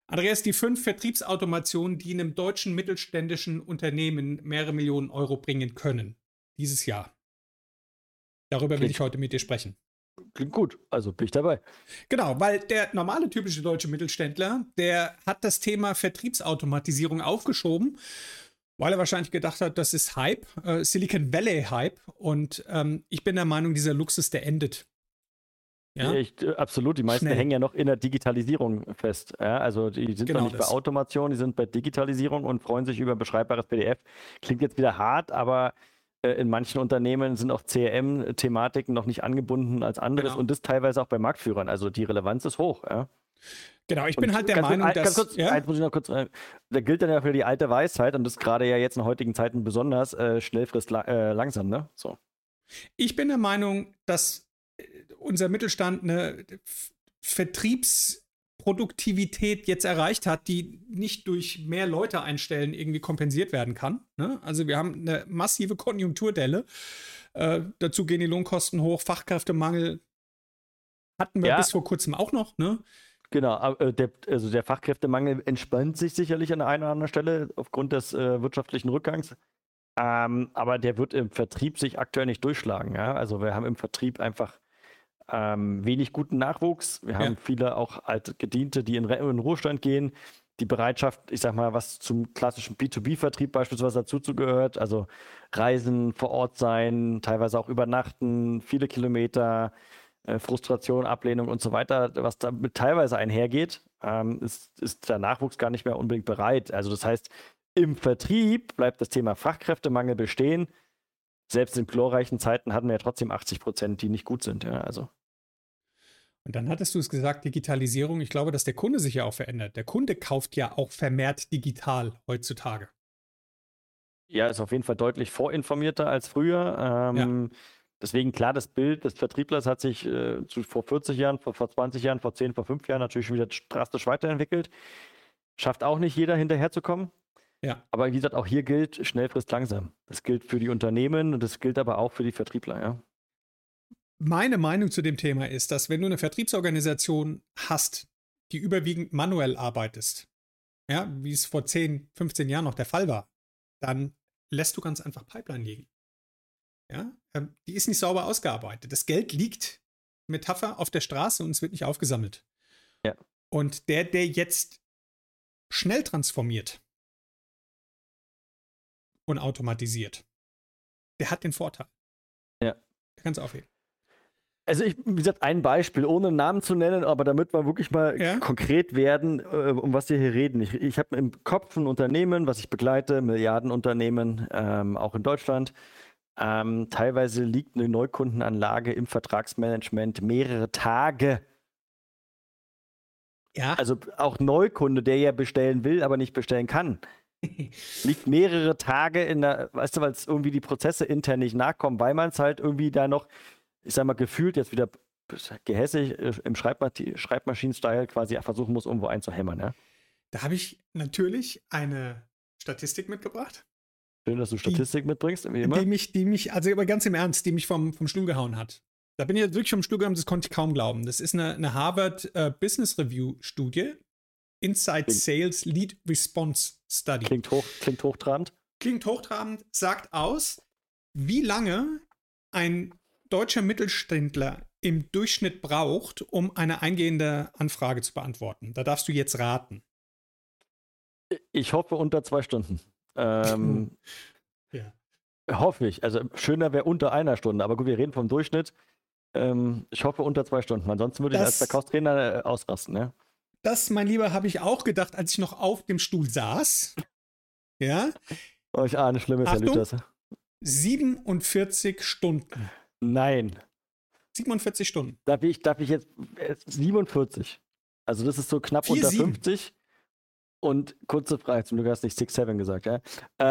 Andreas, die 5 Vertriebsautomationen, die einem deutschen mittelständischen Unternehmen mehrere Millionen Euro bringen können, dieses Jahr. Darüber will ich heute mit dir sprechen. Klingt gut, also bin ich dabei. Genau, weil der normale typische deutsche Mittelständler, der hat das Thema Vertriebsautomatisierung aufgeschoben, weil er wahrscheinlich gedacht hat, das ist Hype, Silicon Valley Hype. Und ich bin der Meinung, dieser Luxus, der endet. Ja? Absolut, die meisten hängen ja noch in der Digitalisierung fest. Ja? Also die sind noch nicht bei Automation, die sind bei Digitalisierung und freuen sich über beschreibbares PDF. Klingt jetzt wieder hart, aber in manchen Unternehmen sind auch CRM-Thematiken noch nicht angebunden als anderes und das teilweise auch bei Marktführern. Also die Relevanz ist hoch. Ja? Genau, ich bin halt der Meinung, dass... Eins muss ich noch kurz da gilt dann ja für die alte Weisheit und das gerade ja jetzt in heutigen Zeiten besonders, schnell frisst langsam, ne? So. Ich bin der Meinung, dass unser Mittelstand eine Vertriebsproduktivität jetzt erreicht hat, die nicht durch mehr Leute einstellen irgendwie kompensiert werden kann. Ne? Also wir haben eine massive Konjunkturdelle. Dazu gehen die Lohnkosten hoch, Fachkräftemangel hatten wir bis vor kurzem auch noch. Ne? Genau, der Fachkräftemangel entspannt sich sicherlich an der einen oder anderen Stelle aufgrund des wirtschaftlichen Rückgangs. Aber der wird im Vertrieb sich aktuell nicht durchschlagen. Ja? Also wir haben im Vertrieb einfach wenig guten Nachwuchs. Wir haben viele auch alte Gediente, die in Ruhestand gehen. Die Bereitschaft, ich sag mal, was zum klassischen B2B-Vertrieb beispielsweise dazugehört, also Reisen, vor Ort sein, teilweise auch übernachten, viele Kilometer, Frustration, Ablehnung und so weiter, was damit teilweise einhergeht, ist der Nachwuchs gar nicht mehr unbedingt bereit. Also das heißt, im Vertrieb bleibt das Thema Fachkräftemangel bestehen. Selbst in glorreichen Zeiten hatten wir ja trotzdem 80%, die nicht gut sind. Ja, also. Und dann hattest du es gesagt, Digitalisierung. Ich glaube, dass der Kunde sich ja auch verändert. Der Kunde kauft ja auch vermehrt digital heutzutage. Ja, ist auf jeden Fall deutlich vorinformierter als früher. Deswegen klar, das Bild des Vertrieblers hat sich vor 40 Jahren, vor 20 Jahren, vor 10, vor 5 Jahren natürlich schon wieder drastisch weiterentwickelt. Schafft auch nicht jeder hinterherzukommen. Ja. Aber wie gesagt, auch hier gilt, schnell frisst langsam. Das gilt für die Unternehmen und das gilt aber auch für die Vertriebler. Ja. Meine Meinung zu dem Thema ist, dass wenn du eine Vertriebsorganisation hast, die überwiegend manuell arbeitest, ja, wie es vor 10, 15 Jahren noch der Fall war, dann lässt du ganz einfach Pipeline liegen. Ja, die ist nicht sauber ausgearbeitet. Das Geld liegt, Metapher, auf der Straße und es wird nicht aufgesammelt. Ja. Und der jetzt schnell transformiert und automatisiert, der hat den Vorteil. Ja. Der kann es aufheben. Also wie gesagt, ein Beispiel, ohne einen Namen zu nennen, aber damit wir wirklich mal konkret werden, um was wir hier reden. Ich habe im Kopf ein Unternehmen, was ich begleite, Milliardenunternehmen, auch in Deutschland. Teilweise liegt eine Neukundenanlage im Vertragsmanagement mehrere Tage. Ja. Also auch Neukunde, der ja bestellen will, aber nicht bestellen kann. Liegt mehrere Tage in der, weißt du, weil es irgendwie die Prozesse intern nicht nachkommen, weil man es halt irgendwie da noch, ich sag mal, gefühlt jetzt wieder gehässig im Schreibmaschinen-Style quasi versuchen muss, irgendwo einzuhämmern. Ja? Da habe ich natürlich eine Statistik mitgebracht. Schön, dass du Statistik mitbringst, wie immer. Die mich, also aber ganz im Ernst, die mich vom Stuhl gehauen hat. Da bin ich jetzt wirklich vom Stuhl gehauen, das konnte ich kaum glauben. Das ist eine Harvard Business Review Studie. Inside Sales Lead Response Study. Klingt hochtrabend. Klingt hochtrabend, sagt aus, wie lange ein deutscher Mittelständler im Durchschnitt braucht, um eine eingehende Anfrage zu beantworten. Da darfst du jetzt raten. Ich hoffe unter 2 Stunden. Hoffe ich. Also schöner wäre unter 1 Stunde, aber gut, wir reden vom Durchschnitt. Ich hoffe unter 2 Stunden. Ansonsten würde ich als Verkaufstrainer ausrasten. Ja? Das, mein Lieber, habe ich auch gedacht, als ich noch auf dem Stuhl saß. Ja. Oh, ich ahne Schlimmes, Herr Lüthers. 47 Stunden. Nein. 47 Stunden. Darf ich jetzt 47? Also das ist so knapp 4, unter 7. 50. Und kurze Frage, zum Glück hast du nicht 6, 7 gesagt, ja?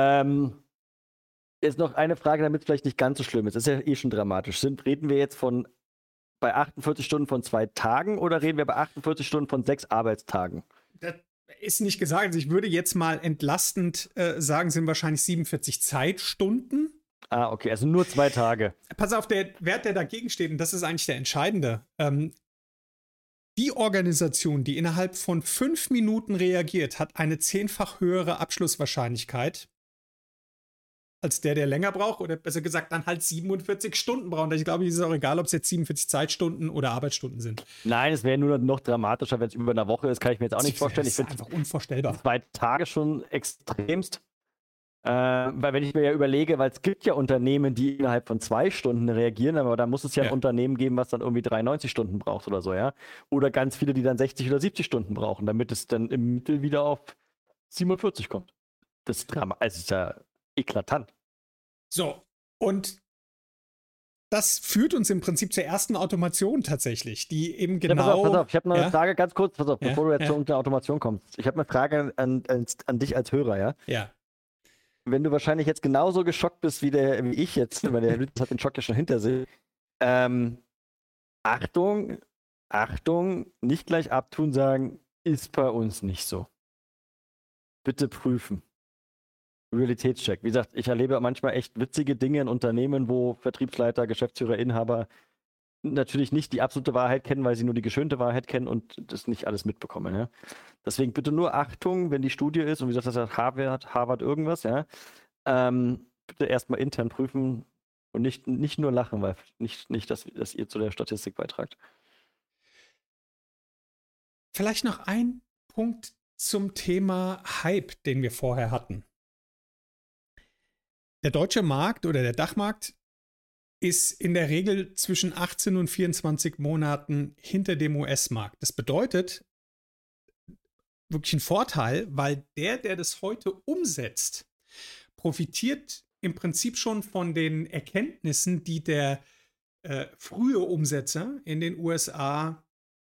Jetzt noch eine Frage, damit es vielleicht nicht ganz so schlimm ist. Das ist ja eh schon dramatisch. Reden wir jetzt bei 48 Stunden von 2 Tagen oder reden wir bei 48 Stunden von 6 Arbeitstagen? Das ist nicht gesagt. Also ich würde jetzt mal entlastend sagen, sind wahrscheinlich 47 Zeitstunden. Ah, okay, also nur 2 Tage. Pass auf, der Wert, der dagegen steht, und das ist eigentlich der entscheidende. Die Organisation, die innerhalb von 5 Minuten reagiert, hat eine 10-fach höhere Abschlusswahrscheinlichkeit als der länger braucht oder besser gesagt dann halt 47 Stunden braucht. Ich glaube, es ist auch egal, ob es jetzt 47 Zeitstunden oder Arbeitsstunden sind. Nein, es wäre nur noch dramatischer, wenn es über eine Woche ist, kann ich mir jetzt auch nicht vorstellen. Das ist einfach unvorstellbar. 2 Tage schon extremst. Weil wenn ich mir ja überlege, weil es gibt ja Unternehmen, die innerhalb von 2 Stunden reagieren, aber da muss es ja ein Unternehmen geben, was dann irgendwie 93 Stunden braucht oder so, ja. Oder ganz viele, die dann 60 oder 70 Stunden brauchen, damit es dann im Mittel wieder auf 47 kommt. Das ist ja eklatant. So, und das führt uns im Prinzip zur ersten Automation tatsächlich, die eben genau... Pass auf, ich habe noch eine Frage, ganz kurz, bevor du jetzt zu irgendeiner Automation kommst. Ich habe eine Frage an dich als Hörer, ja? Ja. Wenn du wahrscheinlich jetzt genauso geschockt bist wie ich jetzt, weil der Lütz hat den Schock ja schon hinter sich. Achtung, nicht gleich abtun sagen, ist bei uns nicht so. Bitte prüfen. Realitätscheck. Wie gesagt, ich erlebe manchmal echt witzige Dinge in Unternehmen, wo Vertriebsleiter, Geschäftsführer, Inhaber natürlich nicht die absolute Wahrheit kennen, weil sie nur die geschönte Wahrheit kennen und das nicht alles mitbekommen. Ja? Deswegen bitte nur Achtung, wenn die Studie ist, und wie gesagt, das ist Harvard irgendwas, ja. Bitte erstmal intern prüfen und nicht nur lachen, weil nicht dass ihr zu der Statistik beitragt. Vielleicht noch ein Punkt zum Thema Hype, den wir vorher hatten. Der deutsche Markt oder der Dachmarkt ist in der Regel zwischen 18 und 24 Monaten hinter dem US-Markt. Das bedeutet wirklich einen Vorteil, weil der das heute umsetzt, profitiert im Prinzip schon von den Erkenntnissen, die der frühe Umsetzer in den USA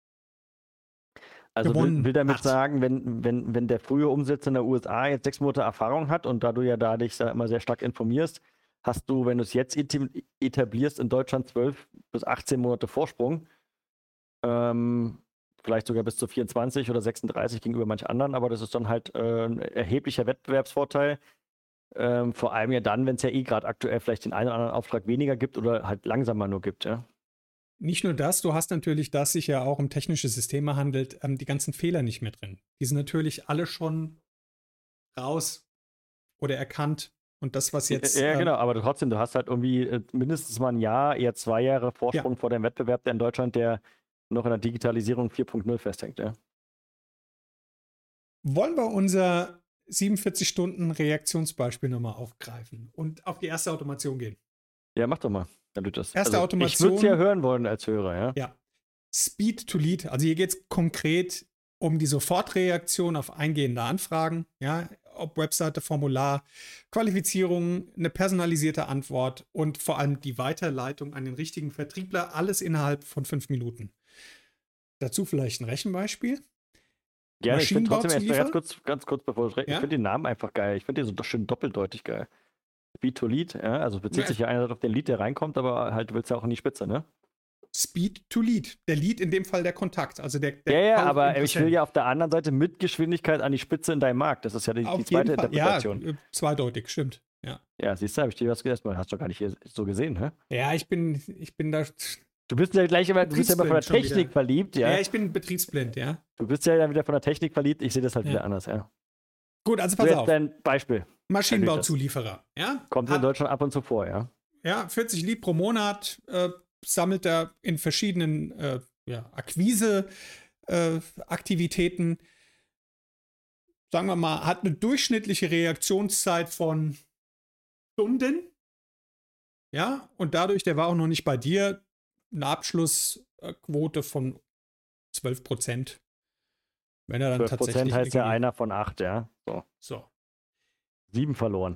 also will damit hat. sagen, wenn der frühe Umsetzer in der USA jetzt 6 Monate Erfahrung hat und da du ja dich immer sehr stark informierst, hast du, wenn du es jetzt etablierst, in Deutschland 12 bis 18 Monate Vorsprung. Vielleicht sogar bis zu 24 oder 36 gegenüber manch anderen, aber das ist dann halt ein erheblicher Wettbewerbsvorteil. Vor allem ja dann, wenn es ja gerade aktuell vielleicht den einen oder anderen Auftrag weniger gibt oder halt langsamer nur gibt, ja. Nicht nur das, du hast natürlich, da es sich ja auch um technische Systeme handelt, die ganzen Fehler nicht mehr drin. Die sind natürlich alle schon raus oder erkannt. Und das, was jetzt... Ja, genau, aber trotzdem, du hast halt irgendwie mindestens mal ein Jahr, eher 2 Jahre Vorsprung vor dem Wettbewerb, der in Deutschland, der noch in der Digitalisierung 4.0 festhängt, ja. Wollen wir unser 47-Stunden-Reaktionsbeispiel nochmal aufgreifen und auf die erste Automation gehen? Ja, mach doch mal. Erste Automation. Ich würde es ja hören wollen als Hörer, ja. Ja. Speed to Lead. Also hier geht es konkret um die Sofortreaktion auf eingehende Anfragen, ja, ob Webseite, Formular, Qualifizierung, eine personalisierte Antwort und vor allem die Weiterleitung an den richtigen Vertriebler, alles innerhalb von 5 Minuten. Dazu vielleicht ein Rechenbeispiel. Gerne, ich finde trotzdem erst ganz kurz bevor ich finde den Namen einfach geil. Ich finde den so schön doppeldeutig geil. Speed to Lead, ja, also bezieht sich ja einerseits auf den Lead, der reinkommt, aber halt du willst ja auch in die Spitze, ne? Speed to Lead. Der Lead in dem Fall der Kontakt. Also der aber ich will ja auf der anderen Seite mit Geschwindigkeit an die Spitze in deinem Markt. Das ist ja die zweite Interpretation. Ja, zweideutig, stimmt. Ja, siehst du, habe ich dir was gesagt. Hast du gar nicht so gesehen, hä? Ja, ich bin da. Du bist ja gleich immer von der Technik verliebt, ja? Ja, ich bin betriebsblind, ja. Du bist ja wieder von der Technik verliebt, ich sehe das halt wieder anders, ja. Gut, also pass auf. Dein Beispiel. Maschinenbauzulieferer, ja. Kommt in Deutschland ab und zu vor, ja. Ja, 40 Lead pro Monat sammelt er in verschiedenen Akquise-Aktivitäten. Sagen wir mal, hat eine durchschnittliche Reaktionszeit von Stunden. Ja, und dadurch, der war auch noch nicht bei dir, eine Abschlussquote von 12%. Wenn er dann 12% tatsächlich heißt ja einer von 8, ja. So. 7 verloren.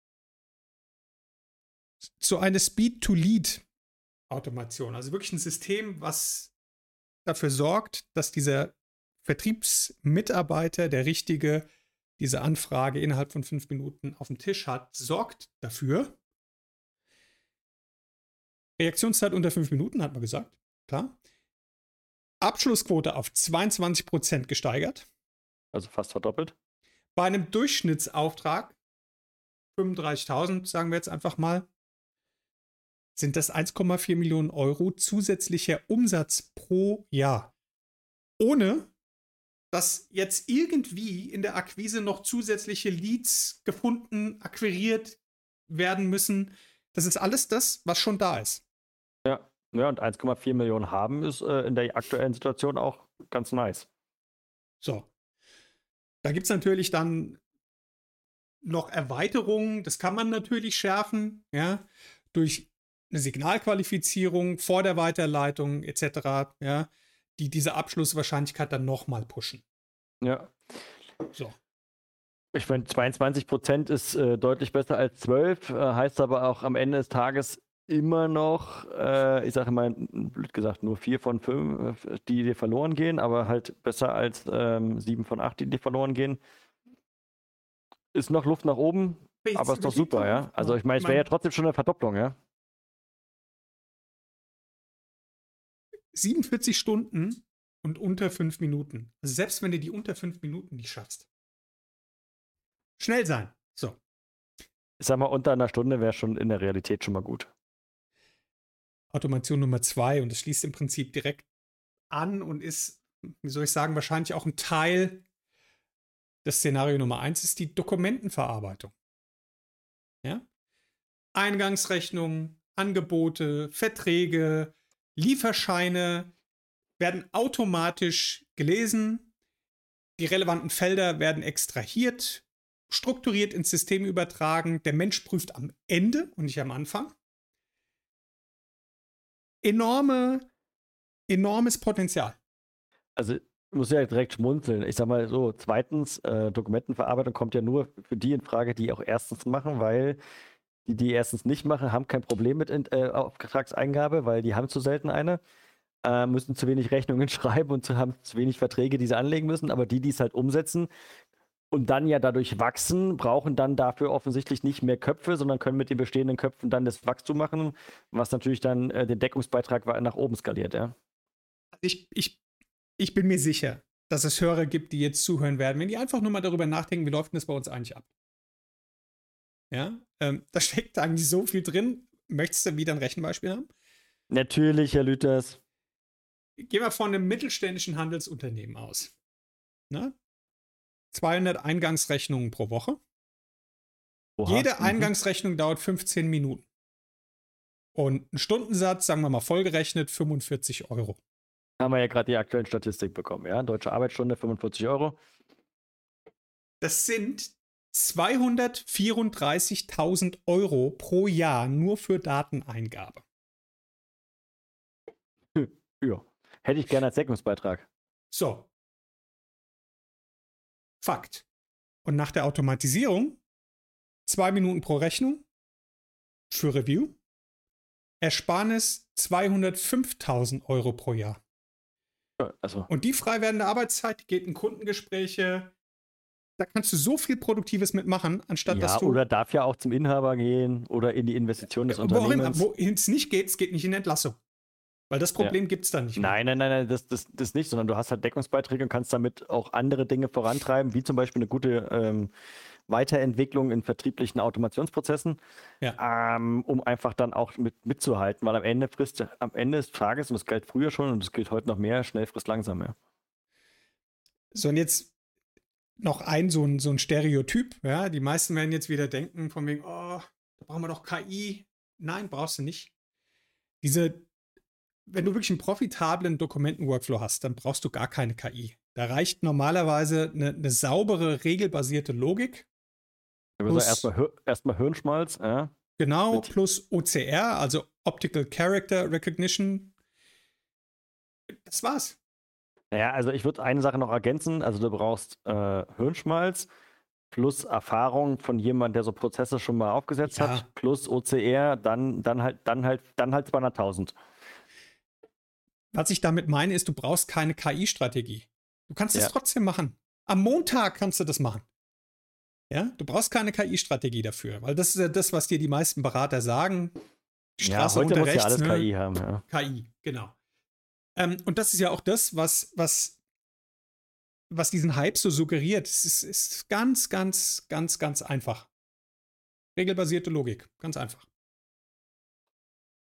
So eine Speed-to-Lead-Automation, also wirklich ein System, was dafür sorgt, dass dieser Vertriebsmitarbeiter, der Richtige, diese Anfrage innerhalb von 5 Minuten auf dem Tisch hat, sorgt dafür. Reaktionszeit unter 5 Minuten, hat man gesagt. Klar. Abschlussquote auf 22% gesteigert. Also fast verdoppelt. Bei einem Durchschnittsauftrag, 35.000, sagen wir jetzt einfach mal, sind das 1,4 Millionen Euro zusätzlicher Umsatz pro Jahr. ohne dass jetzt irgendwie in der Akquise noch zusätzliche Leads gefunden, akquiriert werden müssen. Das ist alles das, was schon da ist. Ja, ja, und 1,4 Millionen haben ist in der aktuellen Situation auch ganz nice. So. Da gibt es natürlich dann noch Erweiterungen. Das kann man natürlich schärfen, ja, durch eine Signalqualifizierung vor der Weiterleitung etc., ja, die diese Abschlusswahrscheinlichkeit dann nochmal pushen. Ja. So. Ich meine, 22% ist deutlich besser als 12, heißt aber auch am Ende des Tages immer noch, ich sage mal, blöd gesagt, nur 4 von 5, die dir verloren gehen, aber halt besser als 7 von 8, die dir verloren gehen. Ist noch Luft nach oben, aber ist doch super, ja. Also ich meine, es wäre ja trotzdem schon eine Verdopplung, ja. 47 Stunden und unter 5 Minuten. Also selbst wenn du die unter 5 Minuten nicht schaffst. Schnell sein. So. Ich sag mal, unter einer Stunde wäre schon in der Realität schon mal gut. Automation Nummer 2 und das schließt im Prinzip direkt an und ist, wie soll ich sagen, wahrscheinlich auch ein Teil des Szenario Nummer 1 ist die Dokumentenverarbeitung. Ja? Eingangsrechnungen, Angebote, Verträge, Lieferscheine werden automatisch gelesen. Die relevanten Felder werden extrahiert, strukturiert ins System übertragen. Der Mensch prüft am Ende und nicht am Anfang. Enormes Potenzial. Also ich muss ja direkt schmunzeln. Ich sag mal so, zweitens, Dokumentenverarbeitung kommt ja nur für die in Frage, die auch erstens machen, weil die erstens nicht machen, haben kein Problem mit Auftragseingabe, weil die haben zu selten eine, müssen zu wenig Rechnungen schreiben und haben zu wenig Verträge, die sie anlegen müssen, aber die es halt umsetzen und dann ja dadurch wachsen, brauchen dann dafür offensichtlich nicht mehr Köpfe, sondern können mit den bestehenden Köpfen dann das Wachstum machen, was natürlich dann den Deckungsbeitrag nach oben skaliert, ja. Ich bin mir sicher, dass es Hörer gibt, die jetzt zuhören werden, wenn die einfach nur mal darüber nachdenken, wie läuft denn das bei uns eigentlich ab? Ja, da steckt eigentlich so viel drin. Möchtest du wieder ein Rechenbeispiel haben? Natürlich, Herr Lüthers. Gehen wir von einem mittelständischen Handelsunternehmen aus. Na? 200 Eingangsrechnungen pro Woche. Oha. Jede Eingangsrechnung dauert 15 Minuten. Und ein Stundensatz, sagen wir mal vollgerechnet, 45 €. Haben wir ja gerade die aktuellen Statistiken bekommen, ja? Deutsche Arbeitsstunde, 45 €. Das sind 234.000 € pro Jahr nur für Dateneingabe. Ja. Hätte ich gerne als Deckungsbeitrag. So. Fakt. Und nach der Automatisierung 2 Minuten pro Rechnung für Review. Ersparnis 205.000 € pro Jahr. Also. Und die frei werdende Arbeitszeit geht in Kundengespräche. Da kannst du so viel Produktives mitmachen, anstatt dass du. Oder darf ja auch zum Inhaber gehen oder in die Investition des Unternehmens. Wohin es nicht geht, es geht nicht in Entlassung. Weil das Problem gibt es dann nicht mehr. Nein, das nicht, sondern du hast halt Deckungsbeiträge und kannst damit auch andere Dinge vorantreiben, wie zum Beispiel eine gute Weiterentwicklung in vertrieblichen Automationsprozessen, um einfach dann auch mitzuhalten, weil am Ende des Tages, und das galt früher schon und das gilt heute noch mehr, schnell frisst langsam, ja. So, und jetzt noch so ein Stereotyp, ja, die meisten werden jetzt wieder denken von wegen, oh, da brauchen wir doch KI. Nein, brauchst du nicht. Wenn du wirklich einen profitablen Dokumenten-Workflow hast, dann brauchst du gar keine KI. Da reicht normalerweise eine saubere, regelbasierte Logik. Erstmal Hirnschmalz, ja. Genau, plus OCR, also Optical Character Recognition. Das war's. Naja, also ich würde eine Sache noch ergänzen. Also du brauchst Hirnschmalz plus Erfahrung von jemandem, der so Prozesse schon mal aufgesetzt hat, plus OCR, dann halt 200.000. Was ich damit meine, ist, du brauchst keine KI-Strategie. Du kannst es trotzdem machen. Am Montag kannst du das machen. Ja, du brauchst keine KI-Strategie dafür, weil das ist ja das, was dir die meisten Berater sagen. Die Straße heute unter muss rechts, ja alles KI haben, ja. KI, genau. Und das ist ja auch das, was diesen Hype so suggeriert. Es ist ganz, ganz, ganz, ganz einfach. Regelbasierte Logik, ganz einfach.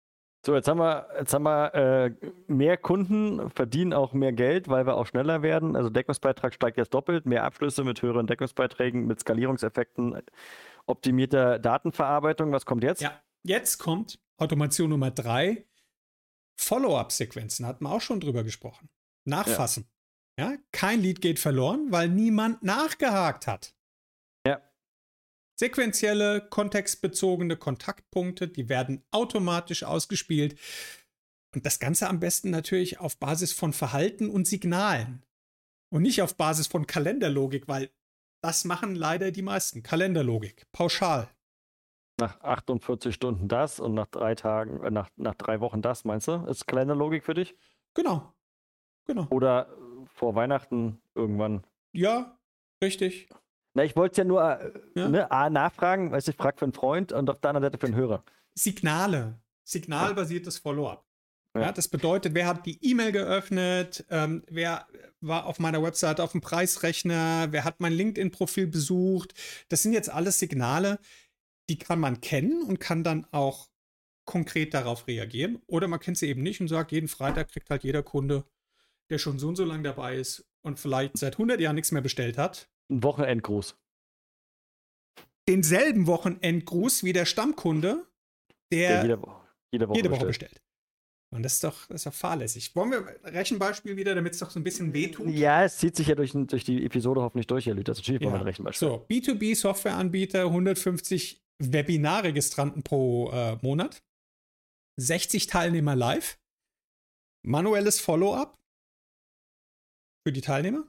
So, jetzt haben wir mehr Kunden, verdienen auch mehr Geld, weil wir auch schneller werden. Also Deckungsbeitrag steigt jetzt doppelt, mehr Abschlüsse mit höheren Deckungsbeiträgen, mit Skalierungseffekten, optimierter Datenverarbeitung. Was kommt jetzt? Ja, jetzt kommt Automation Nummer 3. Follow-up-Sequenzen, hatten wir auch schon drüber gesprochen. Nachfassen. Ja, kein Lied geht verloren, weil niemand nachgehakt hat. Ja. Sequentielle, kontextbezogene Kontaktpunkte, die werden automatisch ausgespielt. Und das Ganze am besten natürlich auf Basis von Verhalten und Signalen. Und nicht auf Basis von Kalenderlogik, weil das machen leider die meisten. Kalenderlogik, pauschal. Nach 48 Stunden das und nach 3 Tagen, nach 3 Wochen das, meinst du? Ist Kalenderlogik für dich? Genau. Oder vor Weihnachten irgendwann? Ja, richtig. Na, ich wollte ja nur nachfragen, weißt du, ich frage für einen Freund und auf der anderen Seite für einen Hörer. Signalbasiertes Follow-up. Ja, das bedeutet, wer hat die E-Mail geöffnet, wer war auf meiner Webseite auf dem Preisrechner, wer hat mein LinkedIn-Profil besucht. Das sind jetzt alles Signale, die kann man kennen und kann dann auch konkret darauf reagieren. Oder man kennt sie eben nicht und sagt, jeden Freitag kriegt halt jeder Kunde, der schon so und so lange dabei ist und vielleicht seit 100 Jahren nichts mehr bestellt hat, ein Wochenendgruß. Denselben Wochenendgruß wie der Stammkunde, der jede Woche bestellt. Und das ist doch fahrlässig. Wollen wir ein Rechenbeispiel wieder, damit es doch so ein bisschen wehtut? Ja, es zieht sich ja durch die Episode hoffentlich durch, Herr Lüth. Das ist ein Rechenbeispiel. So, B2B-Softwareanbieter, 150 Webinarregistranten pro Monat, 60 Teilnehmer live, manuelles Follow-up für die Teilnehmer,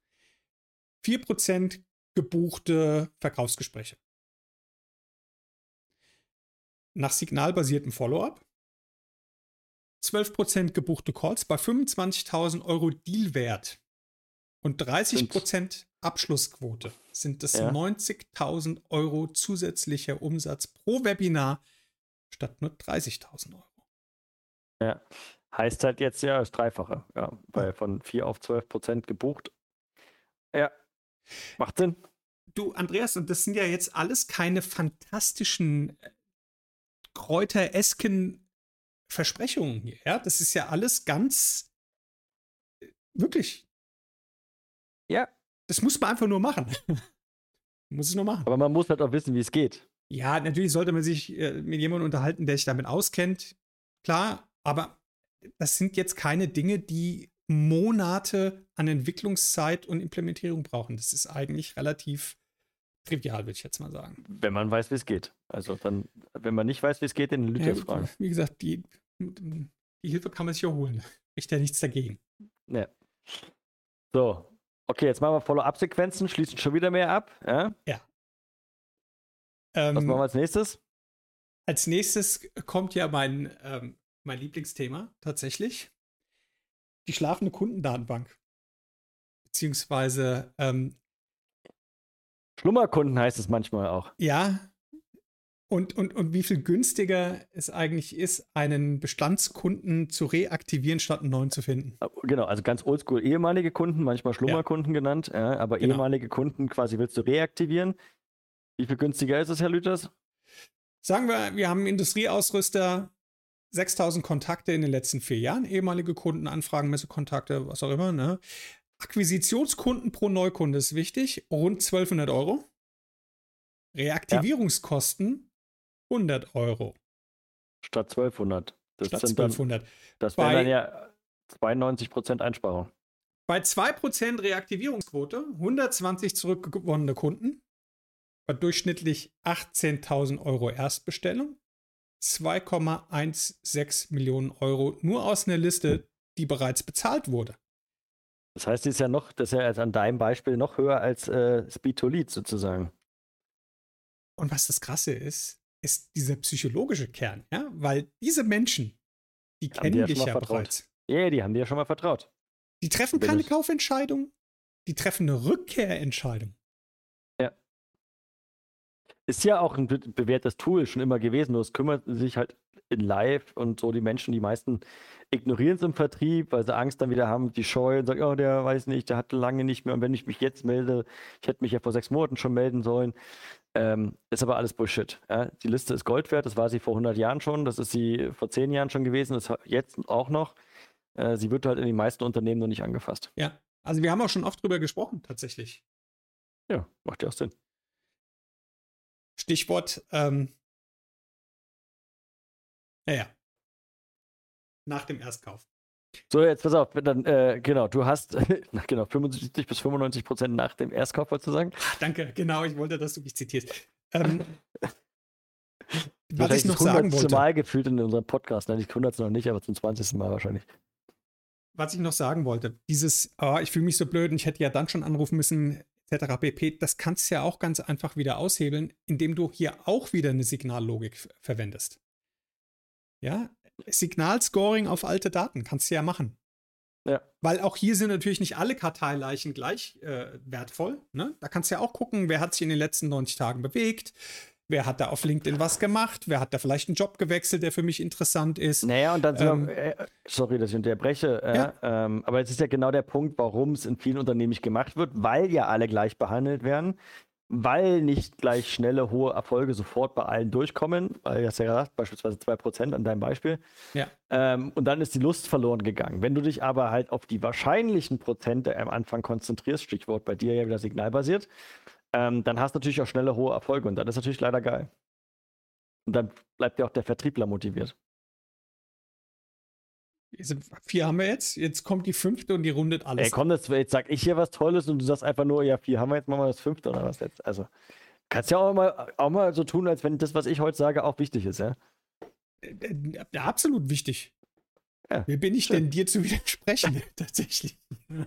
4% gebuchte Verkaufsgespräche. Nach signalbasiertem Follow-up 12% gebuchte Calls bei 25.000 Euro Dealwert und 30% Abschlussquote sind das 90.000 Euro zusätzlicher Umsatz pro Webinar statt nur 30.000 Euro. Ja, heißt halt jetzt das Dreifache, weil von 4 auf 12% gebucht. Ja, macht Sinn. Du, Andreas, und das sind ja jetzt alles keine fantastischen kräuteresken Versprechungen hier. Ja? Das ist ja alles ganz wirklich. Ja. Das muss man einfach nur machen. Muss es nur machen. Aber man muss halt auch wissen, wie es geht. Ja, natürlich sollte man sich mit jemandem unterhalten, der sich damit auskennt. Klar, aber das sind jetzt keine Dinge, die Monate an Entwicklungszeit und Implementierung brauchen. Das ist eigentlich relativ trivial, würde ich jetzt mal sagen. Wenn man weiß, wie es geht. Also dann, wenn man nicht weiß, wie es geht, den Lythos fragen. Wie gesagt, die Hilfe kann man sich ja holen. Spricht ja nichts dagegen. Ja. So, okay, jetzt machen wir Follow-up-Sequenzen, schließen schon wieder mehr ab. Ja. Was machen wir als nächstes? Als nächstes kommt ja mein Lieblingsthema tatsächlich. Die schlafende Kundendatenbank. Beziehungsweise Schlummerkunden heißt es manchmal auch. Ja. Und wie viel günstiger es eigentlich ist, einen Bestandskunden zu reaktivieren, statt einen neuen zu finden. Genau, also ganz oldschool ehemalige Kunden, manchmal Schlummerkunden genannt, aber genau. Ehemalige Kunden quasi willst du reaktivieren. Wie viel günstiger ist es, Herr Lüthers? Sagen wir haben einen Industrieausrüster, 6.000 Kontakte in den letzten 4 Jahren, ehemalige Kunden, Anfragen, Messekontakte, was auch immer. Ne? Akquisitionskunden pro Neukunde ist wichtig, rund 1.200 Euro. Reaktivierungskosten 100 Euro. Statt 1.200. Statt 1.200. Das wären dann ja 92% Einsparung. Bei 2% Reaktivierungsquote, 120 zurückgewonnene Kunden, bei durchschnittlich 18.000 Euro Erstbestellung, 2,16 Millionen Euro nur aus einer Liste, die bereits bezahlt wurde. Das heißt, das ist ja an deinem Beispiel noch höher als Speed to Lead sozusagen. Und was das Krasse ist dieser psychologische Kern, ja, weil diese Menschen, die kennen dich ja bereits. Ja, die haben dir ja schon mal vertraut. Die treffen keine Kaufentscheidung, die treffen eine Rückkehrentscheidung. Ja. ist ja auch ein bewährtes Tool schon immer gewesen, nur es kümmert sich halt in Live und so die Menschen, die meisten ignorieren es im Vertrieb, weil sie Angst dann wieder haben, die Scheu und sagen, oh, der weiß nicht, der hatte lange nicht mehr und wenn ich mich jetzt melde, ich hätte mich ja vor 6 Monaten schon melden sollen. Ist aber alles Bullshit. Ja? Die Liste ist Gold wert, das war sie vor 100 Jahren schon, das ist sie vor 10 Jahren schon gewesen, das ist jetzt auch noch. Sie wird halt in den meisten Unternehmen noch nicht angefasst. Ja, also wir haben auch schon oft drüber gesprochen, tatsächlich. Ja, macht ja auch Sinn. Stichwort, nach dem Erstkauf. So, jetzt pass auf, dann, genau, du hast, genau, 75-95% nach dem Erstkauf, wolltest du sagen? Danke, genau, ich wollte, dass du mich zitierst. Was ich noch sagen wollte. Mal gefühlt in unserem Podcast, ne? Ich 100 noch nicht, aber zum 20. Mal wahrscheinlich. Was ich noch sagen wollte, dieses, ich fühle mich so blöd und ich hätte ja dann schon anrufen müssen, etc. pp., das kannst du ja auch ganz einfach wieder aushebeln, indem du hier auch wieder eine Signallogik verwendest. Ja, Signalscoring auf alte Daten kannst du ja machen. Ja. Weil auch hier sind natürlich nicht alle Karteileichen gleich wertvoll. Ne? Da kannst du ja auch gucken, wer hat sich in den letzten 90 Tagen bewegt, wer hat da auf LinkedIn was gemacht, wer hat da vielleicht einen Job gewechselt, der für mich interessant ist. Naja, und dann sind wir, sorry, dass ich unterbreche, aber es ist ja genau der Punkt, warum es in vielen Unternehmen nicht gemacht wird, weil ja alle gleich behandelt werden. Weil nicht gleich schnelle, hohe Erfolge sofort bei allen durchkommen, weil du hast ja gesagt, beispielsweise 2% an deinem Beispiel. Ja. Und dann ist die Lust verloren gegangen. Wenn du dich aber halt auf die wahrscheinlichen Prozente am Anfang konzentrierst, Stichwort bei dir ja wieder signalbasiert, dann hast du natürlich auch schnelle, hohe Erfolge und dann ist natürlich leider geil. Und dann bleibt ja auch der Vertriebler motiviert. 4 haben wir jetzt. Jetzt kommt die 5. und die rundet alles. Ey, komm, jetzt sag ich hier was Tolles und du sagst einfach nur, ja, 4 haben wir, jetzt machen wir das 5. oder was jetzt. Also, kannst ja auch mal so tun, als wenn das, was ich heute sage, auch wichtig ist, ja? Ja, absolut wichtig. Ja, wer bin ich denn, dir zu widersprechen? Tatsächlich.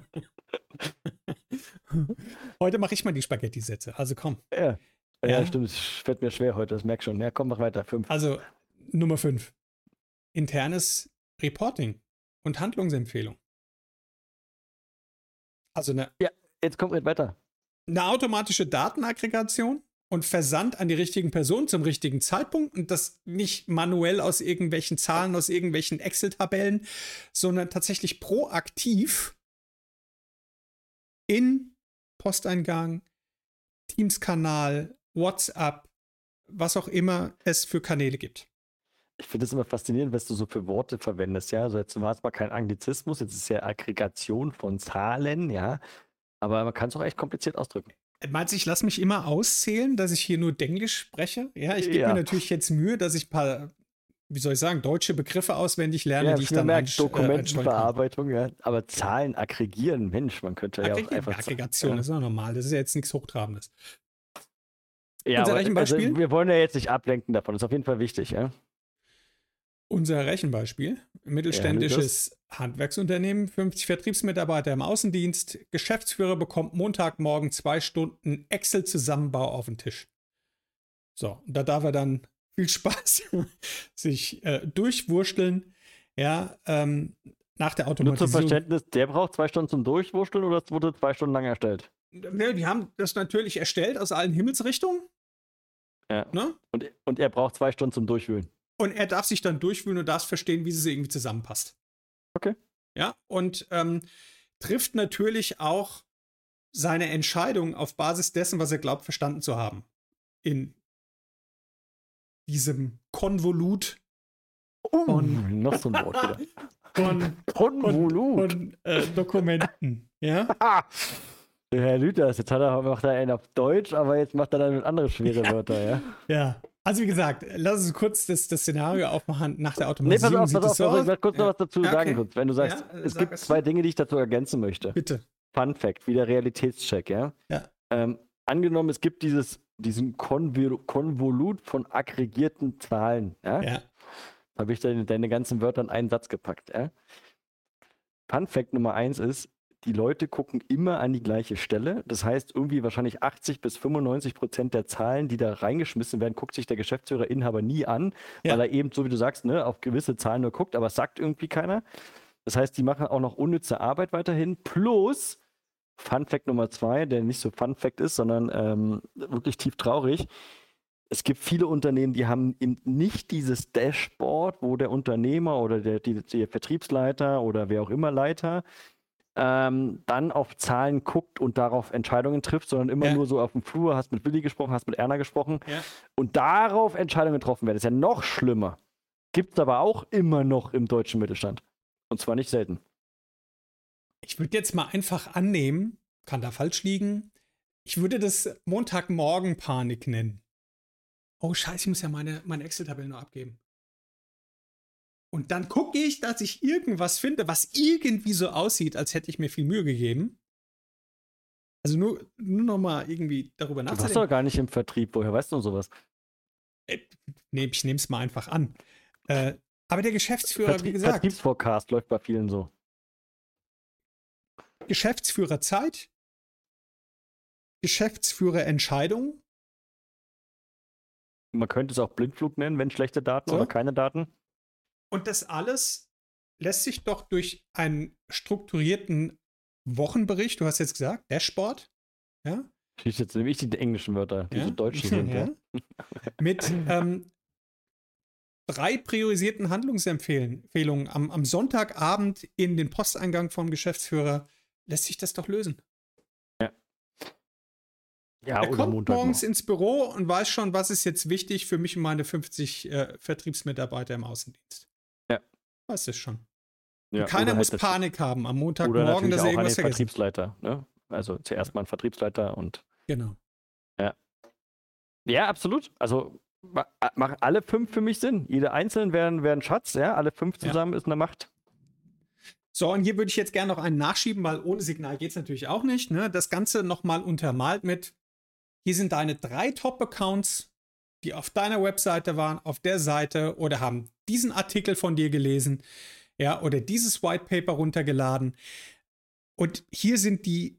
Heute mache ich mal die Spaghetti-Sätze. Also komm. Ja, stimmt. Es fällt mir schwer heute, das merk schon. Ja, komm, mach weiter. 5. Also, Nummer 5. Internes Reporting und Handlungsempfehlung. Also jetzt kommt weiter. Eine automatische Datenaggregation und Versand an die richtigen Personen zum richtigen Zeitpunkt und das nicht manuell aus irgendwelchen Zahlen, aus irgendwelchen Excel-Tabellen, sondern tatsächlich proaktiv in Posteingang, Teams-Kanal, WhatsApp, was auch immer es für Kanäle gibt. Ich finde es immer faszinierend, was du so für Worte verwendest, ja. Also jetzt war es mal kein Anglizismus, jetzt ist es ja Aggregation von Zahlen, ja. Aber man kann es auch echt kompliziert ausdrücken. Meinst du, ich lasse mich immer auszählen, dass ich hier nur Denglisch spreche? Ja, ich gebe mir natürlich jetzt Mühe, dass ich ein paar, wie soll ich sagen, deutsche Begriffe auswendig lerne, die ich dann Dokumentenverarbeitung, ja. Aber Zahlen aggregieren, Mensch, man könnte ja auch einfach... Aggregation ist ja normal, das ist ja jetzt nichts Hochtrabendes. Ja, unser Rechenbeispiel? Also wir wollen ja jetzt nicht ablenken davon, das ist auf jeden Fall wichtig, ja. Unser Rechenbeispiel: mittelständisches Handwerksunternehmen, 50 Vertriebsmitarbeiter im Außendienst, Geschäftsführer bekommt Montagmorgen 2 Stunden Excel-Zusammenbau auf den Tisch. So, und da darf er dann viel Spaß sich durchwursteln, ja, nach der Automatisierung. Nur zum Verständnis, der braucht 2 Stunden zum Durchwursteln oder es wurde 2 Stunden lang erstellt? Die haben das natürlich erstellt aus allen Himmelsrichtungen. Ja. Ne? Und er braucht 2 Stunden zum Durchwühlen. Und er darf sich dann durchwühlen und darf verstehen, wie sie irgendwie zusammenpasst. Okay. Ja, und trifft natürlich auch seine Entscheidung auf Basis dessen, was er glaubt, verstanden zu haben. In diesem Konvolut von noch so ein Wort wieder. Von Dokumenten. Ja. Der Herr Lüthers, jetzt macht er einen auf Deutsch, aber jetzt macht er dann andere schwere Wörter, ja? Ja. Also wie gesagt, lass uns kurz das Szenario aufmachen nach der Automatisierung. Nee, pass auf, ich werde kurz noch was dazu sagen. Okay. Wenn du sagst, es gibt 2 Dinge, die ich dazu ergänzen möchte. Bitte. Fun Fact, wieder Realitätscheck, ja? Angenommen, es gibt diesen Konvolut von aggregierten Zahlen, ja? Da habe ich deine ganzen Wörter in einen Satz gepackt, ja? Fun Fact Nummer 1 ist, die Leute gucken immer an die gleiche Stelle. Das heißt, irgendwie wahrscheinlich 80-95% der Zahlen, die da reingeschmissen werden, guckt sich der Geschäftsführer, Inhaber nie an, weil er eben, so wie du sagst, ne, auf gewisse Zahlen nur guckt, aber es sagt irgendwie keiner. Das heißt, die machen auch noch unnütze Arbeit weiterhin. Plus, Fun Fact Nummer 2, der nicht so Fun Fact ist, sondern wirklich tief traurig, es gibt viele Unternehmen, die haben eben nicht dieses Dashboard, wo der Unternehmer oder der Vertriebsleiter oder wer auch immer Leiter dann auf Zahlen guckt und darauf Entscheidungen trifft, sondern immer nur so auf dem Flur, hast mit Willi gesprochen, hast mit Erna gesprochen und darauf Entscheidungen getroffen werden. Das ist ja noch schlimmer. Gibt es aber auch immer noch im deutschen Mittelstand. Und zwar nicht selten. Ich würde jetzt mal einfach annehmen, kann da falsch liegen, ich würde das Montagmorgen-Panik nennen. Oh scheiße, ich muss ja meine Excel-Tabelle nur abgeben. Und dann gucke ich, dass ich irgendwas finde, was irgendwie so aussieht, als hätte ich mir viel Mühe gegeben. Also nur noch mal irgendwie darüber nachzudenken. Du warst doch gar nicht im Vertrieb. Woher weißt du sowas? Nee, ich nehme es mal einfach an. Aber der Geschäftsführer, wie gesagt. Vertriebsforecast läuft bei vielen so. Geschäftsführerzeit, Geschäftsführerentscheidung. Man könnte es auch Blindflug nennen, wenn schlechte Daten oder keine Daten. Und das alles lässt sich doch durch einen strukturierten Wochenbericht, du hast jetzt gesagt, Dashboard, ja? Jetzt nehme ich die englischen Wörter, die so deutsch sind. Ja. Mit 3 priorisierten Handlungsempfehlungen am Sonntagabend in den Posteingang vom Geschäftsführer, lässt sich das doch lösen. Ja. Er kommt morgens ins Büro und weiß schon, was ist jetzt wichtig für mich und meine 50 Vertriebsmitarbeiter im Außendienst. Ja. Weiß das schon. Ja, keiner muss Panik haben am Montagmorgen, dass er irgendwas vergessen. Vertriebsleiter, ne? Also zuerst mal ein Vertriebsleiter und. Genau. Ja. Ja, absolut. Also machen alle 5 für mich Sinn. Jede einzelne wäre ein Schatz, ja. Alle 5 zusammen ist eine Macht. So, und hier würde ich jetzt gerne noch einen nachschieben, weil ohne Signal geht es natürlich auch nicht. Ne? Das Ganze nochmal untermalt mit: Hier sind deine 3 Top-Accounts, die auf deiner Webseite waren, auf der Seite oder haben diesen Artikel von dir gelesen, ja, oder dieses White Paper runtergeladen. Und hier sind die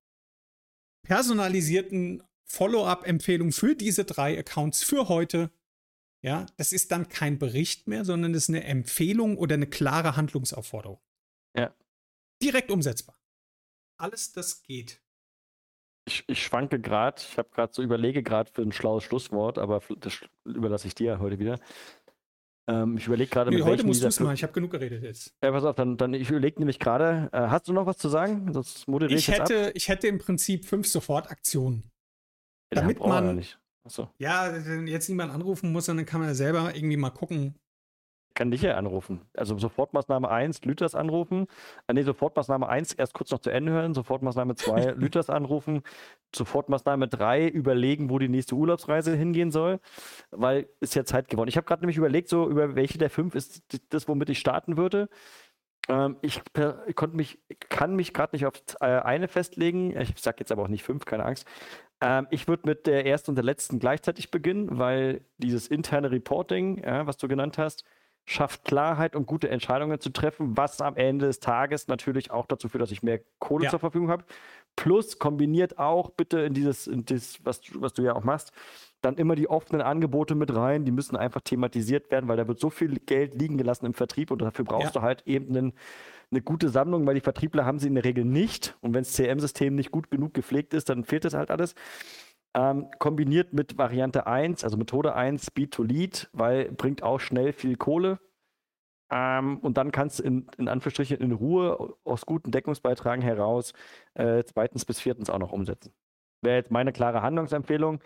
personalisierten Follow-up-Empfehlungen für diese 3 Accounts für heute. Ja, das ist dann kein Bericht mehr, sondern das ist eine Empfehlung oder eine klare Handlungsaufforderung. Ja. Direkt umsetzbar. Alles, das geht. Ich schwanke gerade, überlege gerade für ein schlaues Schlusswort, aber das überlasse ich dir heute wieder. Ich überlege gerade, mit heute musst du es mal, ich habe genug geredet jetzt. Ja, pass auf, dann ich überlege nämlich gerade, hast du noch was zu sagen? Sonst moderiere ich jetzt ab. Ich hätte im Prinzip 5 Sofortaktionen. Ja, damit man, nicht. Achso. Ja, wenn jetzt niemand anrufen muss, dann kann man ja selber irgendwie mal gucken. Kann dich ja anrufen. Also Sofortmaßnahme 1, Lüters anrufen. Sofortmaßnahme 1 erst kurz noch zu Ende hören. Sofortmaßnahme 2, Lüters anrufen. Sofortmaßnahme 3, überlegen, wo die nächste Urlaubsreise hingehen soll. Weil ist ja Zeit geworden. Ich habe gerade nämlich überlegt, so über welche der 5 ist das, womit ich starten würde. Ich kann mich gerade nicht auf eine festlegen. Ich sage jetzt aber auch nicht 5, keine Angst. Ich würde mit der ersten und der letzten gleichzeitig beginnen, weil dieses interne Reporting, was du genannt hast, schafft Klarheit und gute Entscheidungen zu treffen, was am Ende des Tages natürlich auch dazu führt, dass ich mehr Kohle zur Verfügung habe. Plus kombiniert auch bitte in das, was du ja auch machst, dann immer die offenen Angebote mit rein. Die müssen einfach thematisiert werden, weil da wird so viel Geld liegen gelassen im Vertrieb und dafür brauchst du halt eben eine gute Sammlung, weil die Vertriebler haben sie in der Regel nicht. Und wenn das CRM-System nicht gut genug gepflegt ist, dann fehlt das halt alles. Kombiniert mit Variante 1, also Methode 1, Speed to Lead, weil bringt auch schnell viel Kohle. Und dann kannst du in Anführungsstrichen in Ruhe aus guten Deckungsbeitragen heraus 2. bis 4. auch noch umsetzen. Wäre jetzt meine klare Handlungsempfehlung.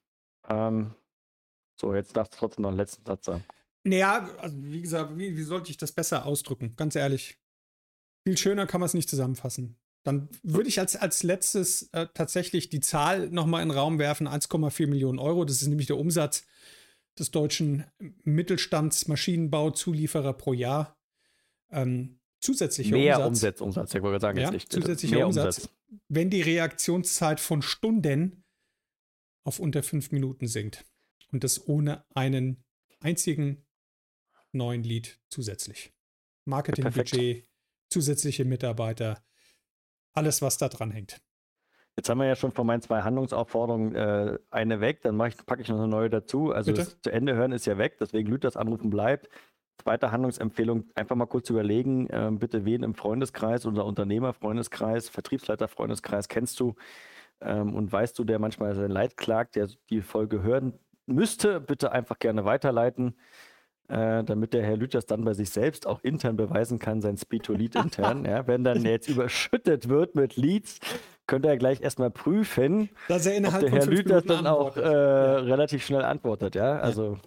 So, jetzt darfst du trotzdem noch einen letzten Satz sagen. Naja, also wie gesagt, wie sollte ich das besser ausdrücken? Ganz ehrlich. Viel schöner kann man es nicht zusammenfassen. Dann würde ich als letztes tatsächlich die Zahl nochmal in den Raum werfen, 1,4 Millionen Euro. Das ist nämlich der Umsatz des deutschen Mittelstandsmaschinenbauzulieferer pro Jahr. Zusätzlicher mehr Umsatz. Umsatz, ich wollte sagen, jetzt nicht. Zusätzlicher mehr Umsatz, wenn die Reaktionszeit von Stunden auf unter 5 Minuten sinkt. Und das ohne einen einzigen neuen Lead zusätzlich. Marketingbudget, zusätzliche Mitarbeiter, alles, was da dran hängt. Jetzt haben wir ja schon von meinen 2 Handlungsaufforderungen eine weg, dann packe ich noch eine neue dazu. Also das zu Ende hören ist ja weg, deswegen Lüters anrufen bleibt. Zweite Handlungsempfehlung, einfach mal kurz überlegen, bitte wen im Freundeskreis oder Unternehmerfreundeskreis, Vertriebsleiterfreundeskreis kennst du und weißt du, der manchmal sein Leid klagt, der die Folge hören müsste, bitte einfach gerne weiterleiten, damit der Herr Lüthers dann bei sich selbst auch intern beweisen kann, sein Speed to Lead intern. Ja, wenn dann jetzt überschüttet wird mit Leads, könnte er gleich erstmal prüfen, Dass er ob innerhalb der von Herr 5 Lüthers Minuten dann auch antwortet. relativ schnell antwortet. Ja, also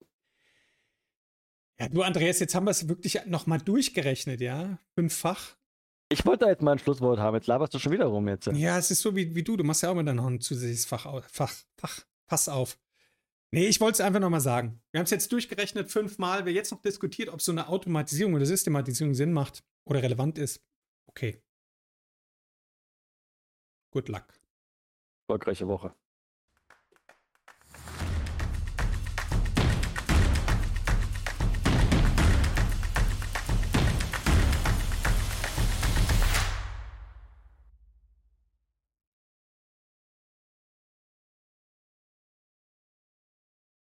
Ja, du Andreas, jetzt haben wir es wirklich nochmal durchgerechnet, ja? 5-fach. ich wollte da jetzt mal ein Schlusswort haben. Jetzt laberst du schon wieder rum jetzt. Ja, es ist so wie du. Du machst ja auch immer dann noch ein zusätzliches Fass auf. Nee, ich wollte es einfach nochmal sagen. Wir haben es jetzt durchgerechnet 5-mal. Wer jetzt noch diskutiert, ob so eine Automatisierung oder Systematisierung Sinn macht oder relevant ist, okay. Good luck. Erfolgreiche Woche.